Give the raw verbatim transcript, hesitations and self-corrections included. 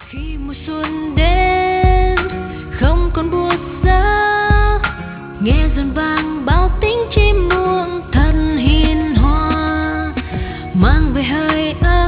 Khi mùa xuân đến không còn buốt giá, nghe dần vang bao tiếng chim muông thật hiền hòa, mang về hơi ấm